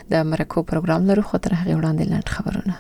د مرکو پروګرام لرو، خو تر هغه وړاندې لاند خبرونه.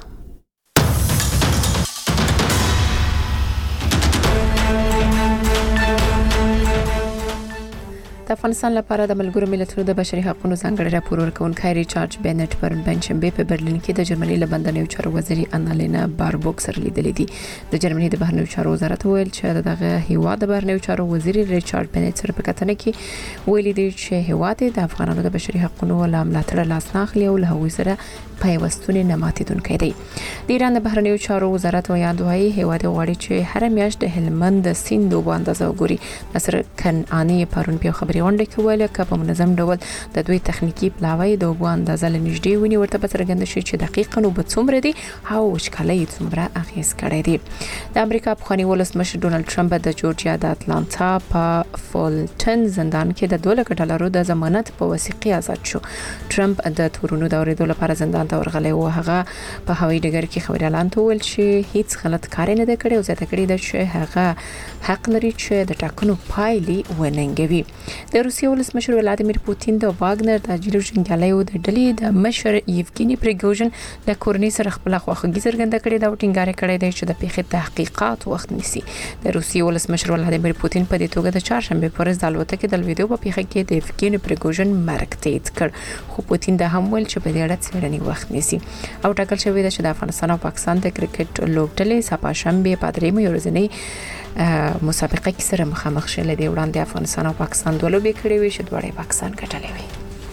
د افغانستان لپاره د ملګرو ملتونو د بشري حقوقو ځانګړي راپور ورکونکي ریچارډ بینټ پرون پنځشنبه په برلین کې د جرمني له بندنیو چارو وزیر انالینا باربوک سره لیدل دي. د جرمني د بهرنیو چارو وزارت ویل چې دغه هیواد د بهرنیو چارو وزیر ریچارډ بینټ سره په کتنه کې ویلي دي چې هیواد د افغانانو د بشري حقوقو ملاتړ لاس نه اخلي او له هغوی سره پیوستون نه ماتیدونکي دي. د ایران د بهرنیو چارو وزارت وایي هیواد غواړي چې هر میاشت د هلمند سیند او اندازه وګوري. نصر کنعانی پرون په خبري غونډه کې ویل چې په منظم ډول د دوی تخنیکی پلاوی د اوبو اندازه لنږدې ونی ورته په څرګند شي چې دقیقاً او بڅومره دي او وشکالي څومره اخیس کړي دي. د امریکا پخوانی ولسمشر ډونالد ټرمپ د جورجیا د اتلانتا په فولټن زندان کې د $200 د ضمانت په وثیقه آزاد شو. ټرمپ د تورونو د اوریدو لپاره زندان ته ورغلی او هغه په هوایي ډګر کې خبريالان ته ویل چې هیڅ غلط کار نه دی کړی او زیاته کړی دی چې هغه حق لري چې د ټاکنو پایلې وننګوي. د روسیې ولسمشر ولادیمیر پوتین د واګنر د جیلو جنګیالیو د ډلې د مشر یفګینی پریګوژن د کورنۍ سره خپل خواخوږي څرګنده کړې دا او ټینګار کړی دی چې د پیښې تحقیقات وخت نیسي. د روسیې ولسمشر ولادیمیر پوتین په دې توګه د چهارشنبه پر ورځ د الوتکې د ویډیو په پیښه کې د یفګینی پریګوژن مرګ تایید کړ، خو پوتین د هم ویل چې په دې اړه څېړنې وخت نیسي او ټاکل شوی دی چې د افغانستان او پاکستان د کرکټ لوبډلې سپاشنبه په درېمه ورځنۍ مسابقه کې سره مخامخ شول. د وړاندې افغانستان او پاکستان دوه لوبې کړې وي چې دواړه پاکستان ګټلې وي.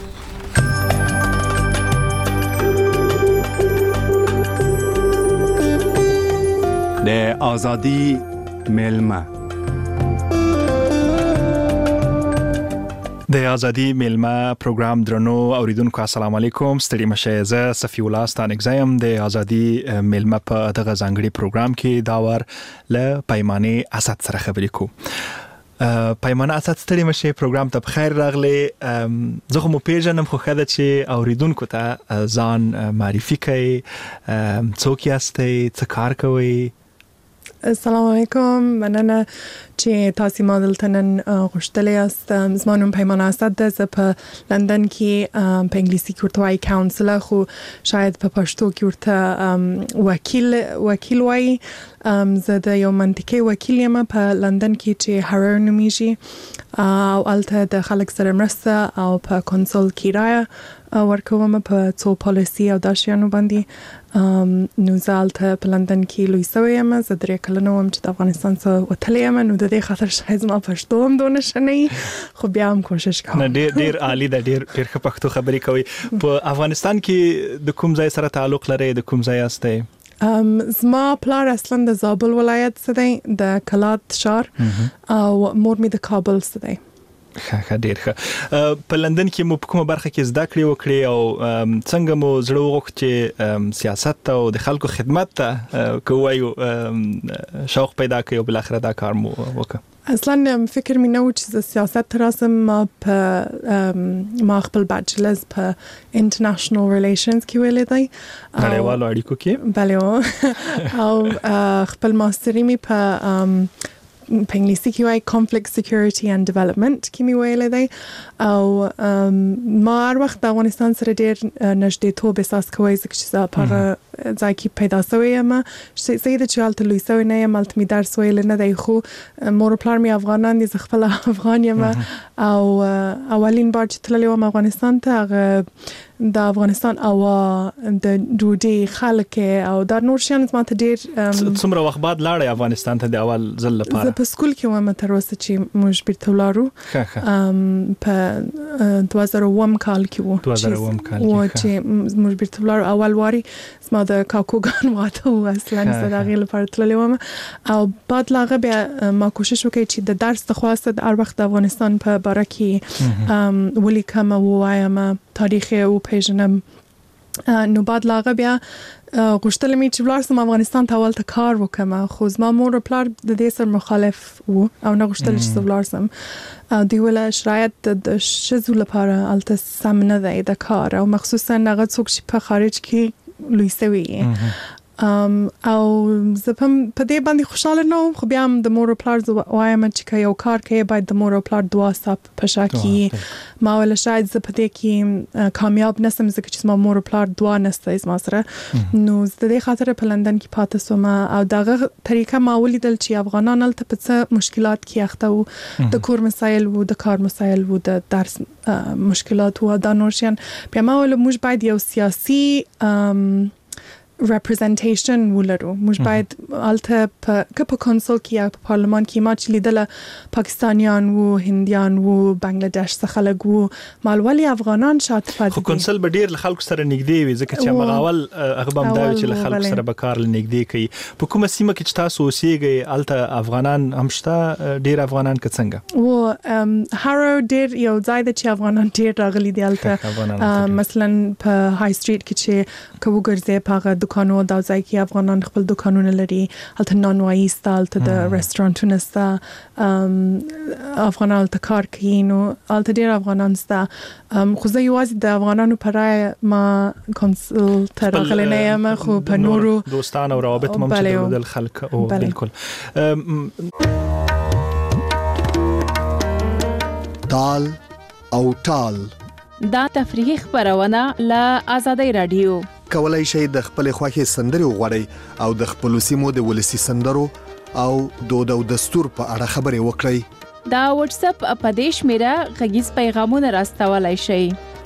د آزادی میلمه د ازادي میلمه پروګرام درنو اوریدونکو السلام علیکم. ستړي مشه. زه صفی الله ستانګزم. د ازادي میلمه په دغه ځانګړي پروګرام کې داور ل پیمانه اسد سره خبرې کوم. پیمانه اسد ستړي مشه پروګرام ته بخیر راغلی. زه خو مو پیژنم خو خاله چې اوریدونکو ته ځان معرفي کړئ. څوک یاستئ؟ څه کار کوئ؟ السلام علیکم. مننه چې تاسو ما دلته نن غوښتلې یاست. زما نوم پیمانه اسد ده. زه په لندن کې په انګلیسي کې ورته وایي کاونسلر، خو شاید په پښتو کې ورته وکیل وایي. زه د یو منطقې وکیل یم په لندن کې چې هارر نومیږي او الته د خلک سره مرسته او په کنسول کرایه ورکوم په څو پالیسي او داشیانو باندې. نو زه الته په لندن کې لوی سوی یم. زه 3 کلنه وم چې د افغانستان څخه وتلې یم، نو د دې خاطر شاید زما پښتو هم دونه شنی، خو بیا هم کوشش کوم. ډیر عالی ده. ډیر ښه پښتو خبرې کوي. په افغانستان کې د کوم ځای سره تعلق لري؟ د کوم ځای یاستئ؟ زما پلار اصلا د زابل ولایت څخه دی، د کلات شهر، او مور می د کابل څخه دی. ښه ډیر ښه. په لندن کې مو په کومه برخه کې زده کړې وکړې او څنګه مو زړه وغوښت چې سیاست او د خلکو خدمت ته کوی شوق پیدا کړ او بل اخر دا کار مو وکړ؟ اصلا فکر می نه و چې سیاست راسم. ما خپل بچلرز په انټرنیشنل ریلیشنز کې ویلې دی، نړیوالو اړیکو کې. بله. او خپل ماستری می په انګلیسي کې وایي conflict security and development کې می ویلې دی. او ما هر وخت د افغانستان سره ډېر نږدېتوب احساس کوی، ځکه چې زه په ځای کې پیدا شوی یم. زه د چې هلته لوی شوی نه یم، هلته مې درس ویلی نه دی، خو مور او پلار مې افغانان دي، زه خپله افغان یم. او اولین بار چې تللی وم افغانستان ته، هغه د افغانستان هوا، د ډوډۍ، خلک او دا نور شیان زما ته ډېر. څومره وخت بعد لاړې افغانستان ته د اول ځل لپاره؟ زه په سکول کې وم تر اوسه چې موږ بیرته ولاړو. په 2001 کال کې وو. 2001 کال کې چې موږ بیرته ولاړو. اول واري زما د کاکوګان واده و، اصلا زه د هغې لپاره تللی وم. او بعد له هغه بیا ما کوشش وکړی چې د درس د خواسته د هر وخت د افغانستان په باره کې ولیکم او ووایم، تاریخ یې وپېژنم. نو بعد له هغه بیا غوښتل مې چې ولاړ سم افغانستان ته هلته کار وکړم، خو زما مور او پلار د دې سره مخالف وو او نه غوښتل چې زه ولاړ سم. دوی ویل شرایط د ښځو لپاره هلته سم نه دی د کار، او مخصوصا هغه څوک چې په خارج کې لوی سوي. او زه په دې باندې خوشاله نه وم خو بیا هم د مور او پلار وایم چې که یو کار کوي باید د مور او پلار دعا ستا په شا کړي ما ویل شاید زه په دې کې کامیاب نسم ځکه چې زما مور او پلار دعا نسته زما سره نو زه د دې خاطر په لندن کې پاتې سوم او دغه طریقه ما ولیدل چې افغانان هلته په څه مشکلات کې اخته وو د کور مسایل وو د کار مسایل وو د درس مشکلات وو دا نور شیان بیا ما ویل موږ باید یو سیاسي representation ولرو موږ باید الته په کنسول کې یا په پارلمان کې ما چې لیدله پاکستانیان وو هندیان وو بنگلاديش څخه خلک وو مالولي افغانان شاته پاتې خو کنسول به ډیر خلکو سره نږدې وي ځکه چې مغاول هغه بم دا چې خلکو سره به کار نږدې کوي په کومه سیمه کې چې تاسو اوسېږئ الته افغانان هم شته ډیر افغانان که څنګه و هارو ډیر یو ځای د چې افغانان ډیر راغلي دي الته مثلا په های سټریټ کې چې کوو ګرځي په دکانو دا ځای کې افغانان خپل دکانونه لري الته نانوایي ستا الته د رستورانټونه ستا افغانان الته کار کوي نو الته ډیر افغانان ستا خو زه یوازې د افغانانو په رای ما کنسل ته راغلی نه یم خو په نورو دوستانه او روابط هم چې درلودل خلک او بالکل تال او ټال دا تفریحي خبرونه له آزادۍ رادیو کولای شئ د خپل خوښي سندري وغوړئ او د خپل سیمو د ولسی سندرو او دود او دستور په اړه خبرې وکړئ دا واتس اپ په دې شمیره غږیز پیغامونه راستولای شئ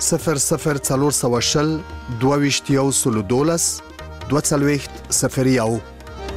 0040 22 22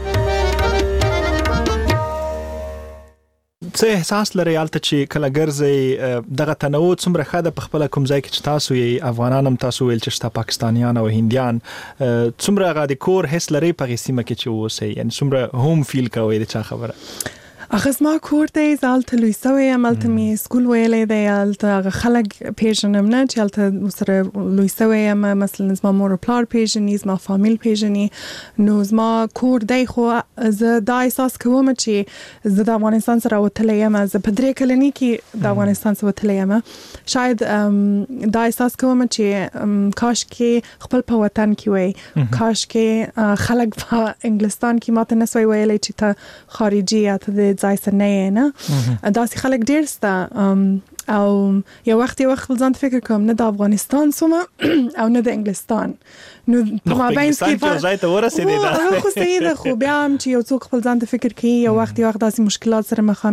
څه احساس لري الته چې کله ګرځي دغه تنوع څومره ښه په خپل کوم ځای کې چې تاسو یې افغانان هم تاسو ویل چې شته پاکستانیان او هندیان څومره غا د کور حس لري په سیمه کې چې اوسئ یعنی څومره هوم فیل کوي د چا خبره اخس ما کور ته زالت لوي سوي عملت می سکول ویلې دی الته خلک پیژنم نه چې الته سره لوي سوي مثلا زما مور پلار پیژني زما فامیل پیژني نو زما کور دی خو زه دا احساس کوم چې زه د افغانستان سره وتلې یم زه په درې کلنی کې د افغانستان سره وتلې یم شاید دا احساس کوم چې کاش کې خپل په وطن کې وای کاش کې خلک په انګلستان کې ماته نسوي ویلې چې ته خارجي یا ته ځای سره نه داسې خلک ډیر ستا او یو وخت ځان فکر کوم نه د افغانستان سوم او نه د انګلستان نو په مابین کې ځای ته ورسېدې دا خو صحیح ده خو بیا هم چې یو څوک خپل ځان ته فکر کوي یو وخت داسې مشکلات سره مخ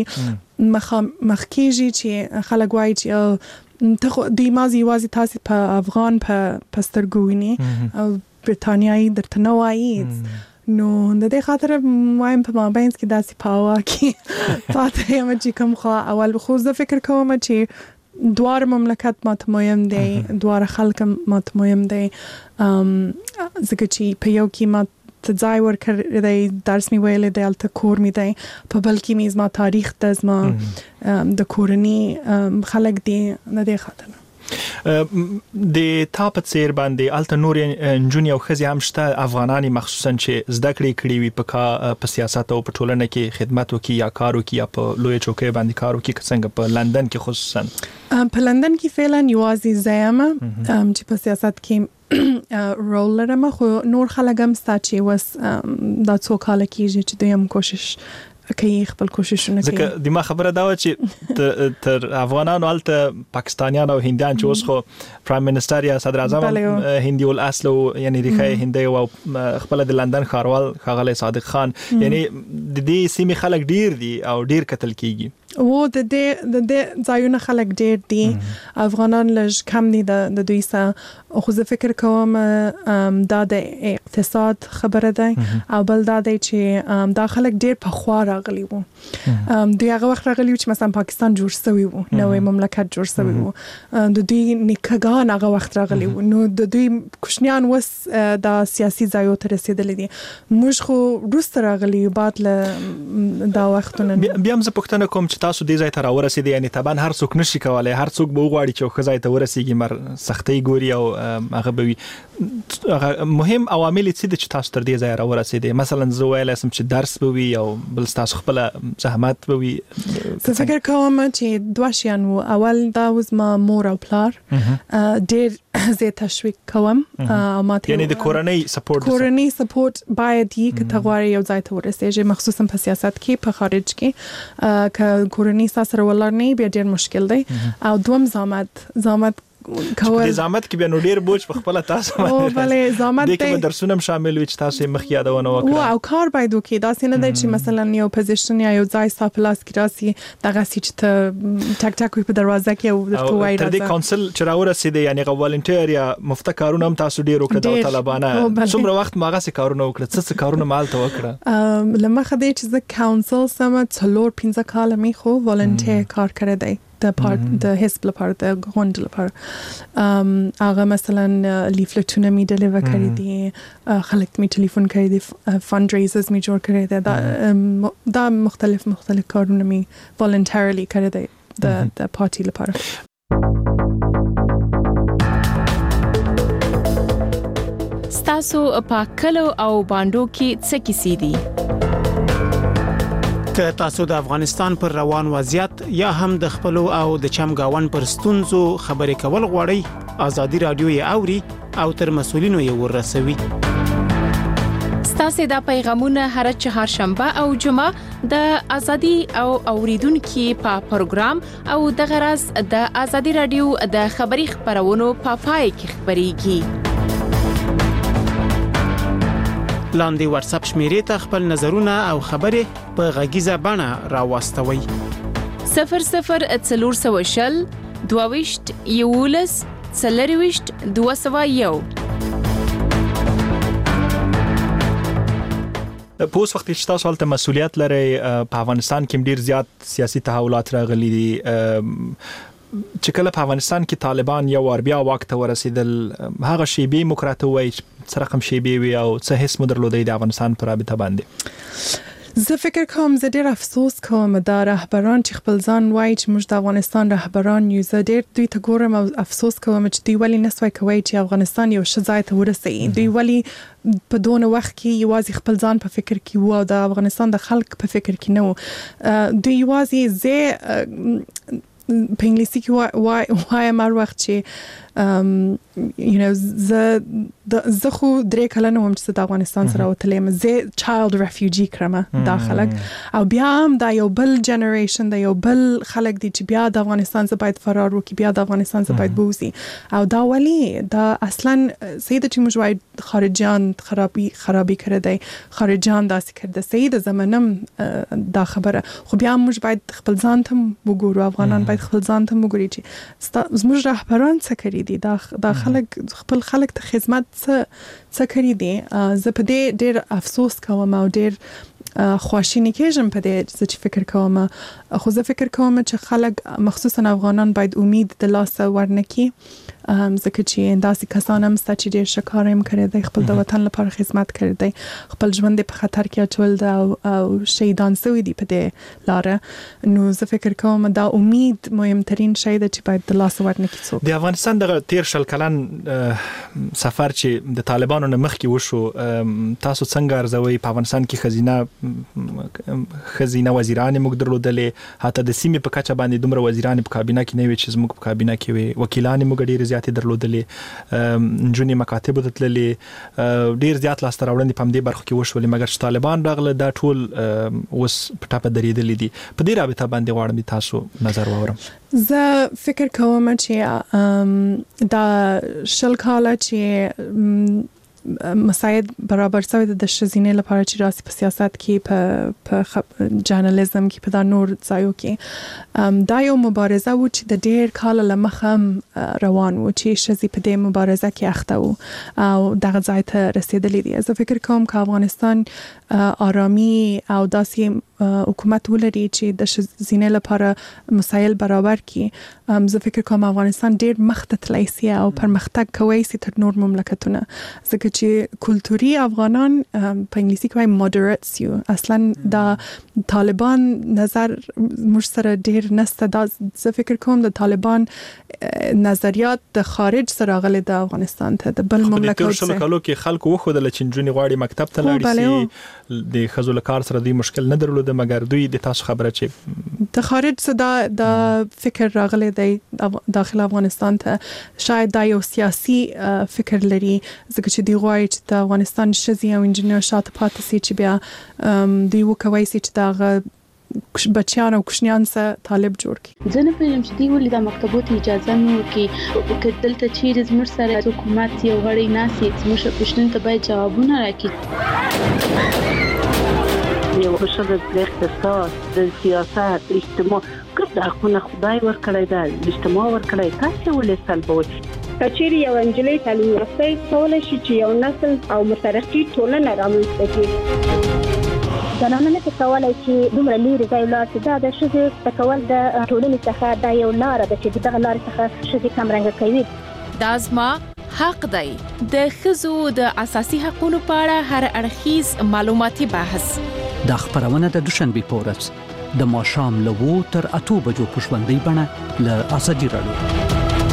کېږي چې خلک وایي چې ته خو د مازی یوازې تاسو په افغان په سترګو ویني او برتانیایی درته نه وایي نو د دې خاطر وایم په مابین کې داسې پاوا کې پاتې یم چې کوم خو اول خو زه فکر کوم چې دوار مملکت ماته مهم دی دوار خلک ماته مهم دی ځکه چې په یو کې ما ته ځای ورکړی دی درس می ویلی دی الته کور می دی په بل کې مې زما تاریخ د زما د کورني خلک دی د دې خاطر د تاپ څیر باندې الته نور انجونی او خزي هم شته افغانانی مخصوصا چې زده کړې کړې وي په سیاست او په ټولنه کې خدمت وکي یا کار وکي یا په لوی چوکۍ باندې کار وکي څنګه په لندن کې خصوصا په لندن کې فعلا یوازې زما چې په سیاست کې رول لرم خو نور خلک هم ستا چې وس دا څو کال کېږي چې دوی هم کوشش کوي خپل کوششونه کوي ځکه د ما خبره دا و چې تر افغانانو الته پاکستانیان او هندیان چې اوس خو پرایم منسٹر یا صدر اعظم هندي الاصل یعنی ریخه هندي او خپل د لندن ښاروال ښاغلی صادق خان یعنی د دې سیمې خلک ډیر دي او ډیر قتل کیږي و د دې ځایونه خلک ډیر دي افغانان لږ کم دي د دوی سره خو زه فکر کوم دا د اقتصاد خبره ده او بل دا دی چې دا خلک ډیر په خوا راغلي وو دوی هغه وخت راغلي چې مثلا پاکستان جوړ شوی وو نوې مملکت جوړ شوی وو د دوی نیکګان هغه وخت راغلي وو نو د دوی کوشنیان وس د سیاسي ځایو ته رسیدلې دي موږ خو روسته راغلي بعد له دا وختونه بیا هم زه پوښتنه کوم چې تاسو دې ځای ته راورسېدئ یعنی طبعا هر څوک نشي کولای هر څوک به وغواړي چې ښه ځای ته ورسېږي مر سختۍ ګوري او هغه به وي مهم عوامل څه دي چې تاسو تر دې ځای راورسېدئ مثلا زه ویلی سم چې درس به وي او بل ستاسو خپله زحمت به وي زه فکر کوم چې دوه شیان وو اول دا و زما مور او پلار ډېر زه تشویق کوم او ما ته یعنی د کورنۍ سپورټ سپورټ باید یې کتغواري یو ځای ته ورسېږي مخصوصا په سیاست کې په خارج کې ک کورنۍ سره ولر نه بیا ډیر مشکل دی او دوم زامت کول د زامت کې به نو ډیر بوج په خپل تاسو او بلې زامت د کې درسونه شامل وي چې تاسو مخ یادونه وکړه او کار باید وکړي دا څنګه دی چې مثلا یو پوزیشن یا یو ځای ساپلاس کې راسي دغه چې ته ټک ټک په دروازه کې او درته وایي تر دې کونسل چې راورسېد یعنی غوالنټیر یا مفته کارونه هم تاسو ډیر وکړه د طالبانه څومره وخت ماغه سي کارونه وکړه څه کارونه مالته وکړه لمخه دی چې د کونسل سم څلور 15 کال می خو والنټیر کار کړی دی د حزب لپاره د غونډ لپاره هغه مثلا لیفلټونه می ډیلیور کړی دي خلک می ټلیفون کړی دي فند ریزرز می جوړ کړی دي دا مختلف کارونه می والنټریلی کړی دي د پارټي لپاره ستاسو په کلو او باندو کې څه کیسې دي که تاسو د افغانستان پر روان وضعیت یا هم د خپل او د چمګاون پر ستونزو خبرې کول غواړئ ازادي رادیو یې اوري او تر مسولینو یې ورسوي ستاسو د پیغامونه هر چهارشنبه او جمعه د ازادي او اوریدونکو په پروګرام او د غرض د ازادي رادیو د خبري خبرونو په پای کې خبريږي لاندې واتس اپ شمیرې ته خپل نظرونه او خبرې په غږیزه بڼه راوستوي 0040 دویشت یولس څلرويشت 201 په اوس وخت کې تاسو هلته مسؤلیت لري په افغانستان کې ډیر زیات سیاسي تحولات راغلي دي چې کله په افغانستان کې طالبان یو ور بیا وخت ورسېدل هغه شی به مکراتو وای څه رقم شی به وي او څه هیڅ مدرلودي د افغانستان پر رابطه باندې زه فکر کوم زه ډیر افسوس کوم دا رهبران چې خپل ځان وایي چې موږ د افغانستان رهبران یو زه ډیر دوی ته ګورم او افسوس کوم چې دوی ولی نسوي کوي چې افغانستان یو ښه ځای ته ورسېږي دوی ولی په دونه وخت کې یوازې خپل ځان په فکر کې وو او د افغانستان د خلک په فکر کې نه وو دوی یوازې زه په انګلیسي کې وای مر وخت چې زه خو درې کلنه وم چې د افغانستان سره وتلم زه چایلد ریفیوجی کړم داخلك او بیا هم دا یو بل جنریشن دا یو بل خلک دي چې بیا د افغانستان څخه باید فرار وکړي بیا د افغانستان څخه باید بوزي او دا ولی دا اصلا سید چې موږ وای خارجيان خرابي کړی دی خارجيان داسې کړی سید زمانم دا خبره خو بیا موږ باید خپل ځان ته وګورو افغانان باید خپل ځان ته وګوري چې زموږ رهبران څه کړی دي دا خلک خپل خلک ته خدمت څه کړی دي زه په دې ډېر افسوس کوم او ډېر خواشینی کېږم په دې چې فکر کوم خو زه فکر کوم چې خلک مخصوصا افغانان باید امید د لاسه ورنکړي ځکه چې داسې کسان هم ستا چې ډېر ښه کار هم کړی دی خپل د وطن لپاره خدمت کړی دی خپل ژوند په خطر کې اچول دی او شهیدان شوي دي په دې لاره نو زه فکر کوم دا امید مهمترین شی ده چې باید د لاسه ورنکړي څوک د افغانستان دغه 13 کلن سفر چې د طالبانو نه مخکې وشو تاسو څنګه ارزوي په افغانستان کې خزینه وزیران موږ درلودلې حتی د سیمې په کچه باندې دومره وزیران په کابینه کې نه وي چې زموږ په کابینه کې وي وکیلان موږ ډیر زیات درلودلې جونی مکاتب دتللې ډیر زیات لاس تراوړندې په دې برخه کې وشولې مګر چې طالبان راغله دا ټول اوس په ټاپه درېدلې دي په دې رابطه باندې غواړم تاسو نظر واورم زه فکر کوم چې دا شل کاله چې مساعد برابر شوی د شزینې لپاره چې راسي په سیاست کې په جرنالیزم کې په دا نور ځایو کې دا یو مبارزه و چې د ډېر کال لمخه روان و چې شزي په دې مبارزه کې اخته و او دغه ځای ته رسیدلې دي زه فکر کوم چې افغانستان آرامي او داسې حکومت ولري چې د شزینې لپاره مسایل برابر کړي زه فکر کوم افغانستان ډېر مخته تللی سي او پرمختګ کوي سي تر نور مملکتونه ځکه چې کلتوري افغانان په انګلیسي کې وايي مودریټس یو اصلا دا طالبان نظر موږ سره ډېر نسته دا زه فکر کوم د طالبان نظریات د خارج سره غلي د افغانستان ته د بل مملکت سره کلو کې خلکو وخدل چې جنونی غواړي مکتب ته لاړ شي د خزول کار سره د مشکل نه درلود ده مګر دوی د تاسو خبره چې د خارج څخه د فکر راغلی دی داخل افغانستان ته شاید دا یو سیاسي فکر لري ځکه چې دی غواړي چې د افغانستان شذي او انجینر شاته پاتې سي چې بیا دوی وکوي چې دا بچیان او کوشنیان سره طالب جوړ کړي. ځنه په چې دی ولې د مکتبونو اجازه نو کې دلته چیرې زموږ سره حکومت یو غړي ناسي زموږ پښتون ته باید جوابونه راکړي. یو شغل د اقتصاد د سیاست اجتماع کله خو خدای ورکړی دا اجتماع ورکړی تاسو ولې سلبوي کچېری یو انجلۍ تعلیم یافته کولای شي چې یو نسل او مترقي ټولنه رامنځته کړي. زنانه څه کولای شي دومره لري ځای لاړ دا د شذ تکول د ټولنې څخه دا یو لار ده چې دغه لار څخه شذ کم رنګ کوي. دا زما حق دی. د خزو د اساسي حقوقو په اړه هر اړخیز معلوماتي بحث دا خبرونه د دوشنبه په ورځ د ماښام له 2 تر 8 بجو په ژوندۍ بڼه له ازادي رادیو.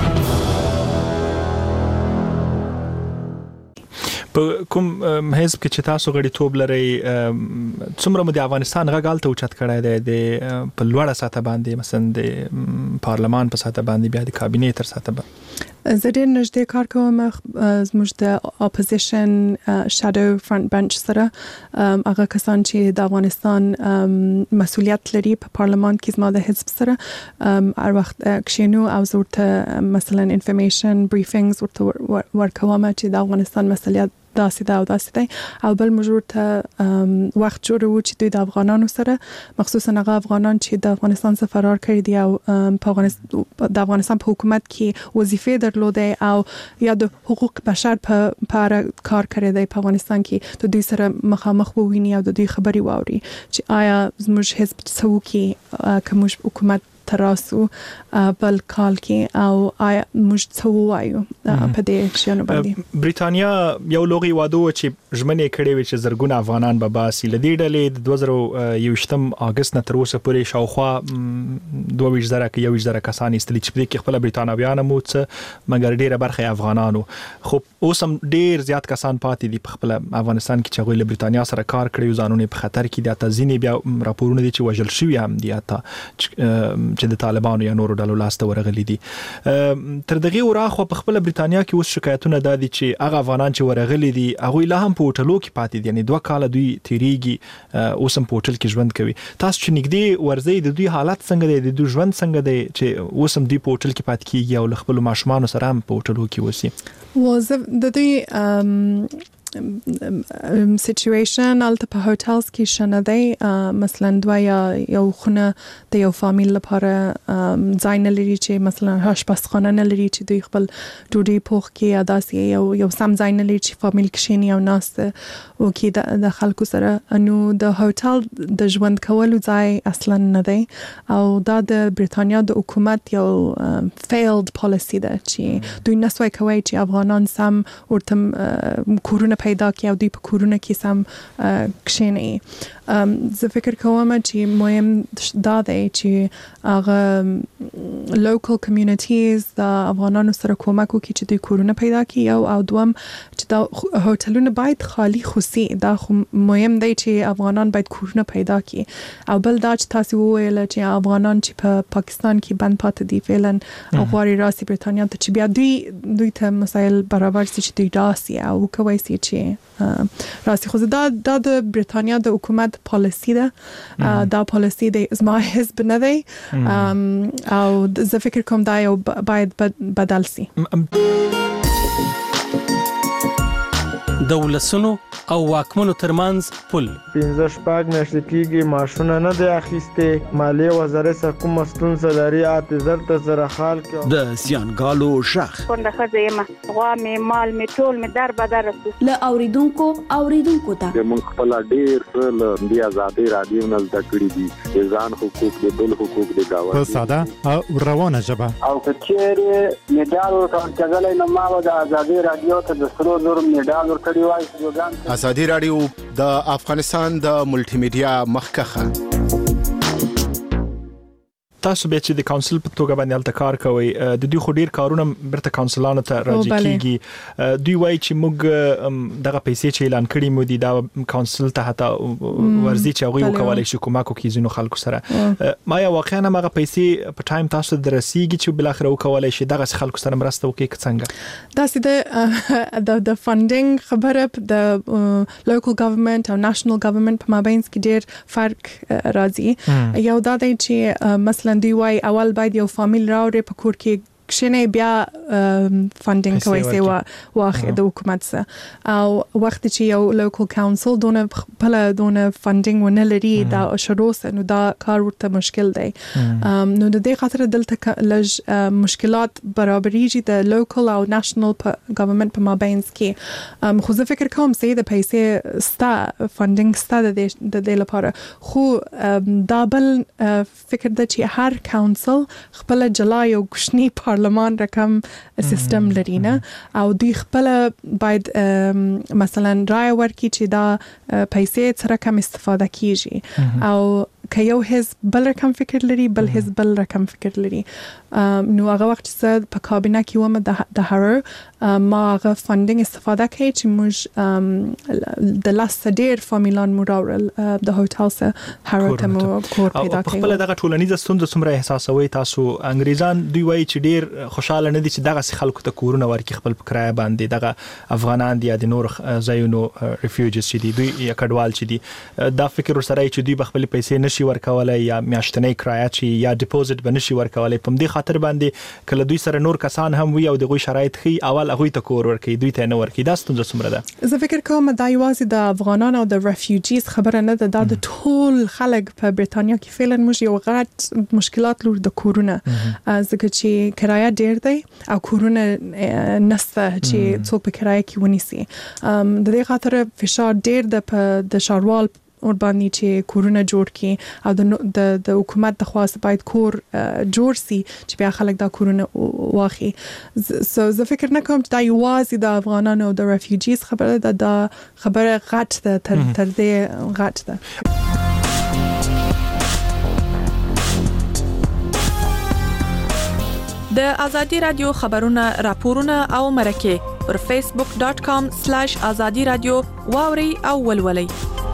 په کوم حزب کې چې تاسو غړي توب لري څومره د افغانستان غږال ته اوچت کړای دی د په لوړه سطح باندې مثلا د پارلمان په سطح باندې بیا د کابینې تر سطح باندې زه ډېر نږدې کار کوم زموږ د اپوزیشن شادو فرنٹ بنچ سره هغه کسان چې د افغانستان مسؤلیت لري په پارلمان کې زما د حزب سره هر وخت کښینو او زورته مثلا انفارمیشن بریفینګز ورته ورکوم چې د افغانستان مسؤلیت داسې دا او داسې دی او بل موږ ته وخت جوړو چې دوی د افغانانو سره مخصوصا هغه افغانان چې د افغانستان څخه فرار کړي دي او د افغانستان په حکومت کې وظیفې درلودې او یا د حقوق بشر په اړه کار کړی دی په افغانستان کې د دوی سره مخامخ وویني او د دوی خبري واوري چې آیا زموږ حزب څه کوي کوم حکومت تراسو بل کال کې او آیا موږ څه وایو په دې شنو باندې. بریټانیا یو لوغي واده چې ژمنې کړې وي چې زرګونه افغانان به باسي لدی ډلې د 2021 اگست نه تر اوسه پورې شاوخوا 22,000 کسان استلی چې په دې کې خپل بریټانویان مو څه مګر ډیره برخه افغانانو خو اوس هم ډیر زیات کسان پاتې دي په خپل افغانستان کې چې غوښله بریټانیا سره کار کړی ځانونه په خطر کې دي تاسو ځینې بیا راپورونه دي چې وژل شوی هم دي چې د طالبانو یا نورو ډلو لاسته ورغلي دي. تر دغه وراخه په خپل بریټانیا کې اوس شکایتونه دادي چې هغه افغانان چې ورغلي دي هغه لا هم په هوټلو کې پاتې دي یعنی 2 کال دوی تیریږي اوس هم په هوټل کې ژوند کوي. تاسو چې نګدي ورځي د دوی حالت څنګه دي د دوی ژوند څنګه دی چې اوس هم دوی په هوټل کې پاتې کیږي او خپل ماشومان سره هم په هوټلو کې وسی. وظیفه د دوی سیچویشن البته په هوټلز کې شنه دی مثلا دوی یو خونه د یو فامیل لپاره ځای نه لري چې مثلا آشپزخانه نه لري چې دوی خپل ډوډۍ پوخ کې یا داسې یو سم ځای نه لري چې فامیل کښیني او ناسته وکړي د خلکو سره نو د هوټل د ژوند کولو ځای اصلا نه دی او دا د بریټانیا د حکومت یو فیلډ پالیسی ده چې دوی نسوي کوي چې افغانان سم ورته کورونه پیدا کړي او دوی په کورونه کې سم کښیني. زه فکر کوم چې مهم دا دی چې هغه لوکل کمیونټیز د افغانانو سره کومک وکړي چې دوی کورونه پیدا کړي او دوم چې دا هوټلونه باید خالی خوسي دا مهم دی چې افغانان باید کورونه پیدا کړي او بل دا چې تاسو وویل چې افغانان چې په پاکستان کې بند پاتې دي فعلا او غواړي راسي بریټانیا ته چې بیا دوی ته مسایل برابر شي چې دوی راسي او کوي چې راسي خو دا د بریټانیا د حکومت پالیسی ده دا پالیسی د زما حزب نه دی او زه فکر کوم دا یو باید بدل سي. د ولسونو او واکمنو ترمنځ پل 15 میاشتې کېږي معاشونه نه دی اخیسته مالیه وزارت څخه کوم ستونزه لري اعتذار ته سره حال کې د زیانګالو شخ څنګه خزه غوا مې مال مې ټول مې در بدر له اوریدونکو ته د مونږ خپل ډیر څه د آزادي رادیو نه زده کړی دي ځان حقوق د بل حقوق د گاوه په ساده او روانه ژبه او کچېره میډال ورکړل کېدل نو ما د آزادي رادیو ته د 300 میډال ورکړی وای. آزادي رادیو د افغانستان د ملټي میډیا مخکخه. تاسو به چې د کونسل په توګه باندې الته کار کوي د دوی خو ډیر کارونه برته کونسلانو ته راځي کیږي دوی وایي چې موږ دغه پیسې چې اعلان کړي مو دي دا کونسل ته حتی ورزي چې هغه وکولای شي کومه کوي ځینو خلکو سره ما یا واقعا هغه پیسې په ټایم تاسو درسیږي چې بل اخر وکولای شي دغه خلکو سره مرسته وکړي څنګه دا سیده د فندینګ خبره د local government او national government په مابین کې ډیر فرق راځي یو دا دی چې مثلا دی وای اول باید یو فامیل راوړي په کور کې کښنه بیا فندینګ کوي سي واخه د حکومت سره او وخت چې یو لوکل کونسل دونه فندینګ ونه لري دا شروع نو دا کار ورته مشکل دی نو د دې خاطر دلته لږ مشکلات برابرېږي د لوکل او نېشنل ګورنمنت په مابین کې خو زه فکر کوم چې د پیسې ستا فندینګ ستا د دې لپاره خو دا بل فکر د چې هر کونسل خپل جلا یو کوچنی پارلمان رقم سیستم لري نه او دوی خپل باید مثلا رای ورکړي چې دا پیسې سره کم استفاده کیږي او که یو حزب بل رقم فکر لري بل حزب بل رقم فکر لري نو هغه وخت چې په کابینه کې ومه د هر ما هغه فندینګ استفاده کوي چې موږ د لاس ډیر فامیلان مراورل د هوټل سره هر ته مو کور پیدا کوي خپل دغه ټولنیزه ستونزه څومره احساسوي تاسو انګریزان دوی وایي چې ډیر خوشاله نه دي چې دغه خلکو ته کورونه ورکړي خپل په کرایه باندې دغه افغانان دي د نور ځایونو ریفیوجیز چې دي دوی یا کډوال چې دي دا فکر سره چې دوی خپل پیسې نشي ورکولای یا میاشتنۍ کرایه چې یا ډیپوزټ بنشي ورکولای په دې خاطر باندې کله دوی سره نور کسان هم وي او دغه شرایط خي اول هغه ته کور ورکړي دوی ته نه ورکړي دا ستونزه څومره ده زه فکر کوم دا یوازې د افغانانو او د ریفیوجیز خبره نه ده د ټول خلک په بریتانیا کې فعلا موږ یو غټ مشکلات لور د کورونه ځکه چې کرایه ډیر دی او کورونه نسته چې څوک په کرایه کې ونیسي د دې خاطر فشار ډیر د شاروال اور باندې چې کورونه جوړ کړي او د حکومت د خواست باید کور جوړ سي چې بیا خلک دا کورونه واخی زه فکر نه کوم چې دا یوازې د افغانانو او د ریفیوجیز خبره ده دا خبره غټ ده تر دې غټ ده د ازادي رادیو خبرونه راپورونه او مرکه پر facebook.com/azadi radio واوري او ولولي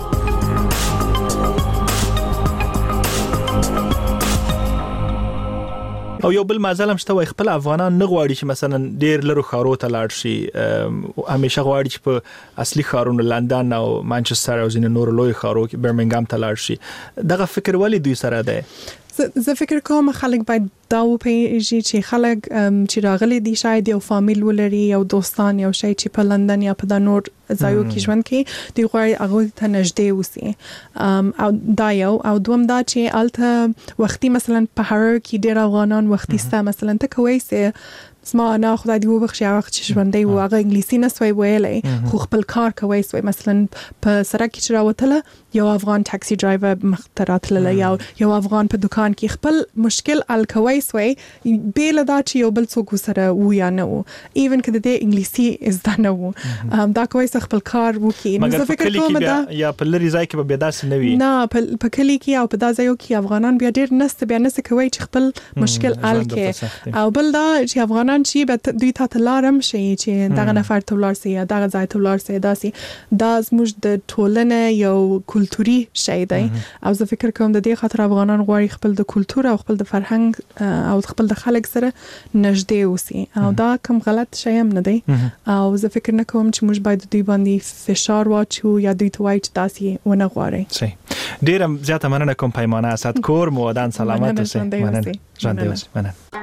او یو بل مازلم شته وای خپل افغانان نه غواړي چې مثلا ډیر لرو خارو ته لاړ شي همیشه غواړي چې په اصلي خارونو لندن او مانچستر او ځینې نور لوی خارو کې برمنګام ته لاړ شي دغه فکر ولی دوی سره ده زه فکر کوم خلک باید دا وپیژني چې خلک چې راغلي دي شاید یو فامیل ولري یو دوستان یو شي چې په لندن یا په نور ځایو کې ژوند کوي دوی غواړي هغه ته نږدې اوسي او دا یو او دوم دا چې الته وختي مثلا په هر کې ډیر افغانان وختي ستا مثلا ته کوي سه اسمع انا خدای دې وبخښي هغه چې ژوندۍ و هغه انګلیسي نه سوی ویلې خو خپل کار کوي سوی مثلا په سړک کې راوتله یو افغان ټاکسي ډرایور مختراتله یو افغان په دکان کې خپل مشکل ال کوي سوی بیل دا چې یو بل څوک سره و یا نه و ایون کله دې انګلیسي از دا نه و دا کوي خپل کار وکي نو زه فکر کوم دا یا په لری ځای کې به بيداس نه وي نه په کلی کې او په دا ځایو کې افغانان بیا ډیر نست بیا نس کوي چې خپل مشکل ال کې او بل دا چې افغانان چې به دوی ته لارم شي چې دغه نفر ته ولر سي یا دغه ځای ته ولر سي داسي دا زموږ د ټولنې یو کلتوري شی دی او زه فکر کوم د دې خاطر افغانان غواړي خپل د کلتور او خپل د فرهنګ او خپل د خلک سره نږدې اوسي او دا کوم غلط شی هم نه دی او زه فکر نه کوم چې موږ باید دوی باندې فشار واچو یا دوی ته وایي چې داسي ونه غواړي صحیح ډیر زیاته مننه کوم پیمانه اسد کور مو ودان سلامت اوسئ مننه ژوند دې اوسئ مننه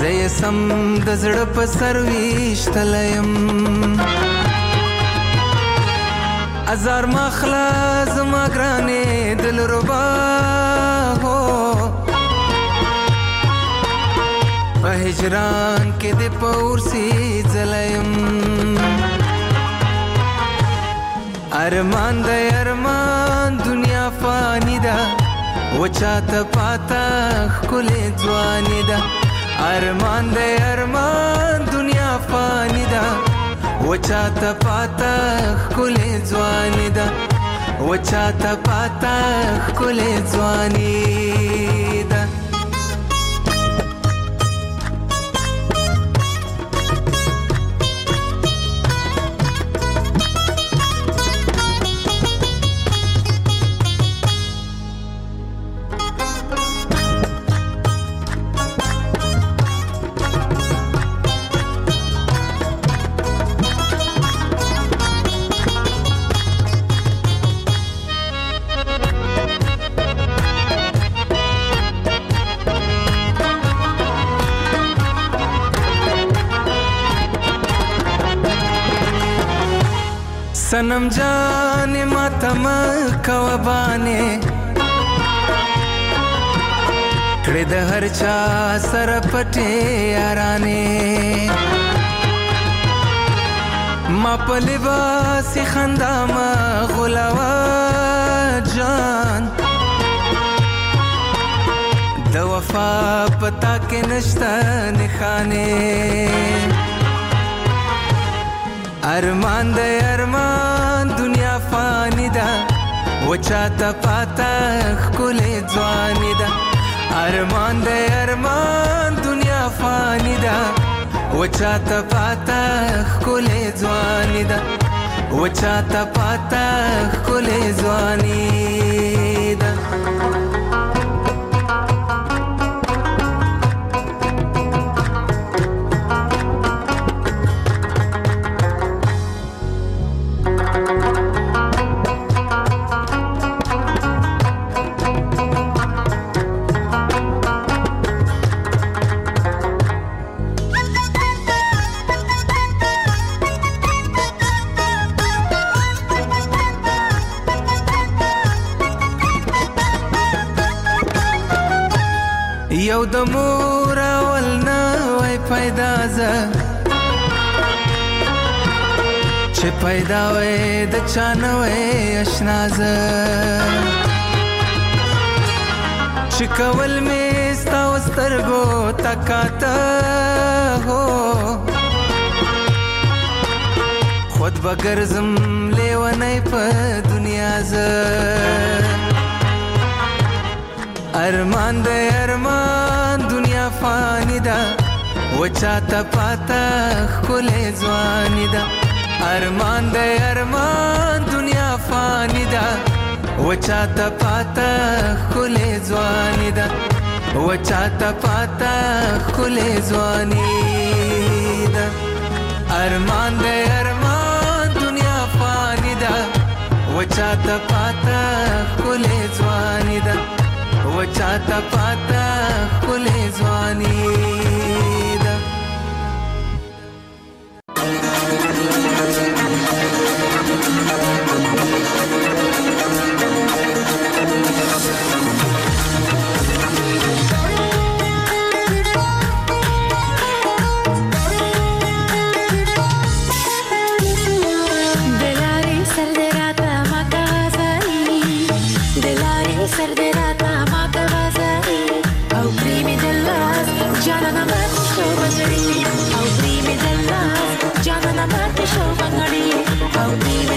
زه سم د زړه په سر ویشتلیم ازار مخلا زما ګرانې دلربا هو په هجران کې د پورسي ځلیم ارمان د ارمان دنیا فانی ده وچاته پاتا ښکلې ځواني ده ارمان د ارمان دنیا فانی ده وچاته پاتا ښکلې ځواني ده وچاته پاتا ښکلې ځواني ده सनम जाने मातम कवबाने कड़े द हर चा सर पटे याराने मा पलिबासी खंदा मा गुलावा जान द वफा पता के नश्ता निखाने ارمان د ارمان دنیا فانی ده وچاته پاتا ښکلې ځواني ده ارمان د ارمان دنیا فانی ده وچاته پاتا ښکلې ځواني ده وچاته پاتا ښکلې ځواني ده یو د مور اول نه وای پیدا زه چې پیدا وای د چا نه وای اشنا زه چې کول مې ستا و سترګو تکاته هو خود به ګرځم لیونی په دنیا زه ارمان د ارمان دنیا فانی ده وچاته پاتا ښکلې ځواني ده ارمان د ارمان دنیا فانی ده وچاته پاتا ښکلې ځواني ده وچاته پاتا ښکلې ځواني ده ارمان د ارمان دنیا فانی ده وچاته پاتا ښکلې ځواني ده وچاته پاتا ښکلې ځواني ده I'll be